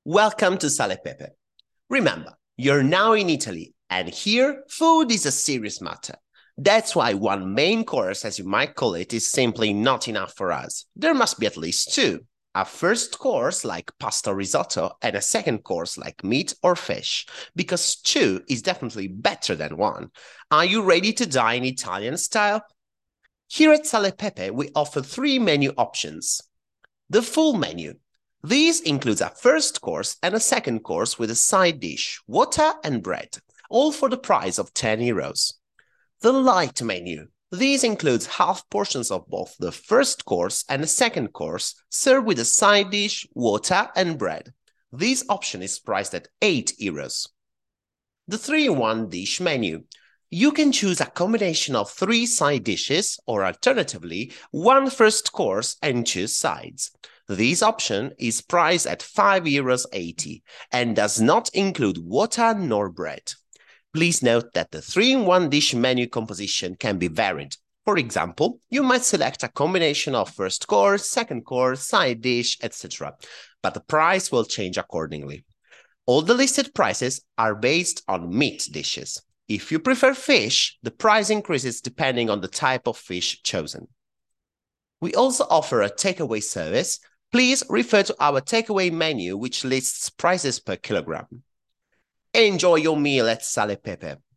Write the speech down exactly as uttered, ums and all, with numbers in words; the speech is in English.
Welcome to Sale Pepe. Remember, you're now in Italy, and here, food is a serious matter. That's why one main course, as you might call it, is simply not enough for us. There must be at least two. A first course like pasta risotto and a second course like meat or fish, because two is definitely better than one. Are you ready to dine Italian style? Here at Sale Pepe, we offer three menu options. The full menu. This includes a first course and a second course with a side dish, water and bread, all for the price of ten euros. The light menu. This includes half portions of both the first course and the second course, served with a side dish, water and bread. This option is priced at eight euros. The three in one dish menu. You can choose a combination of three side dishes, or alternatively, one first course and two sides. This option is priced at five euros eighty and does not include water nor bread. Please note that the three in one dish menu composition can be varied. For example, you might select a combination of first course, second course, side dish, et cetera, but the price will change accordingly. All the listed prices are based on meat dishes. If you prefer fish, the price increases depending on the type of fish chosen. We also offer a takeaway service. Please refer to our takeaway menu, which lists prices per kilogram. Enjoy your meal at Sale Pepe.